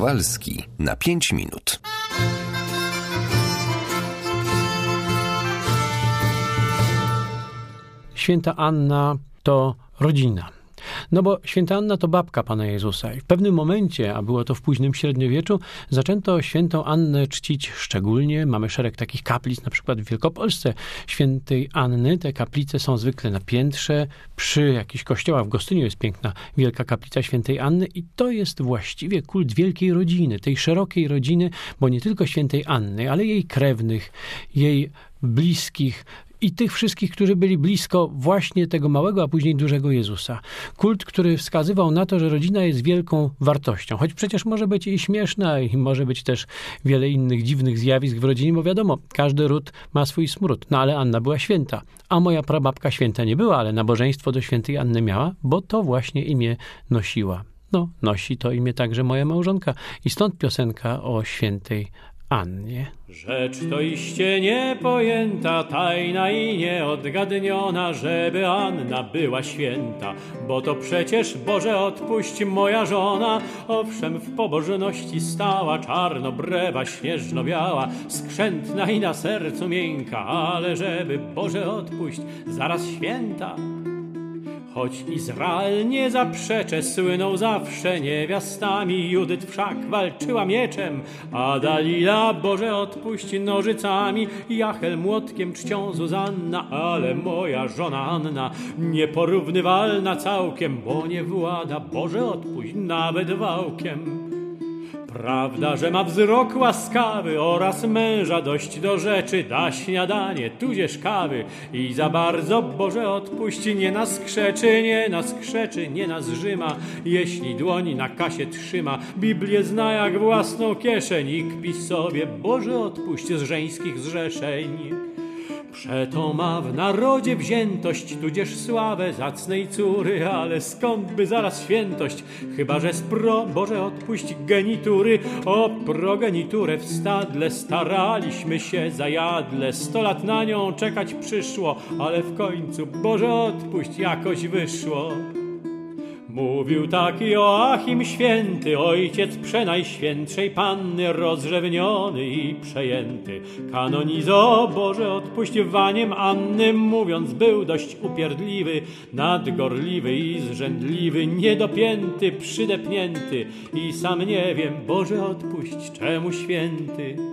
Kowalski na 5 minut. Święta Anna to rodzina. No bo święta Anna to babka Pana Jezusa. I w pewnym momencie, a było to w późnym średniowieczu, zaczęto świętą Annę czcić szczególnie. Mamy szereg takich kaplic, na przykład w Wielkopolsce świętej Anny. Te kaplice są zwykle na piętrze. Przy jakichś kościołach w Gostyniu jest piękna wielka kaplica świętej Anny i to jest właściwie kult wielkiej rodziny, tej szerokiej rodziny, bo nie tylko świętej Anny, ale jej krewnych, jej bliskich, i tych wszystkich, którzy byli blisko właśnie tego małego, a później dużego Jezusa. Kult, który wskazywał na to, że rodzina jest wielką wartością. Choć przecież może być i śmieszna, i może być też wiele innych dziwnych zjawisk w rodzinie, bo wiadomo, każdy ród ma swój smród. No ale Anna była święta, a moja prababka święta nie była, ale nabożeństwo do świętej Anny miała, bo to właśnie imię nosiła. No, nosi to imię także moja małżonka i stąd piosenka o świętej Annie. Rzecz to iście niepojęta, tajna i nieodgadniona, żeby Anna była święta, bo to przecież, Boże odpuść, moja żona. Owszem, w pobożności stała, czarnobrewa, śnieżno-biała, skrzętna i na sercu miękka, ale żeby, Boże odpuść, zaraz święta. Choć Izrael nie zaprzecze, słynął zawsze niewiastami, Judyt wszak walczyła mieczem, a Dalila, Boże odpuść, nożycami, Jachel młotkiem, czcią Zuzanna, ale moja żona Anna nieporównywalna całkiem, bo nie włada, Boże odpuść, nawet wałkiem. Prawda, że ma wzrok łaskawy oraz męża dość do rzeczy, da śniadanie, tudzież kawy i za bardzo, Boże odpuść, nie nas krzeczy, nie nas rzyma, jeśli dłoń na kasie trzyma, Biblię zna jak własną kieszeń i kpi sobie, Boże odpuść, z żeńskich zrzeszeń. Przeto ma w narodzie wziętość, tudzież sławę zacnej córy, ale skąd by zaraz świętość, chyba że z Boże odpuść, genitury. O progeniturę w stadle staraliśmy się zajadle, 100 lat na nią czekać przyszło, ale w końcu, Boże odpuść, jakoś wyszło. Mówił tak Joachim święty, ojciec przenajświętszej Panny, rozrzewniony i przejęty. Kanonizo, Boże odpuść, waniem Anny, mówiąc był dość upierdliwy, nadgorliwy i zrzędliwy, niedopięty, przydepnięty i sam nie wiem, Boże odpuść, czemu święty.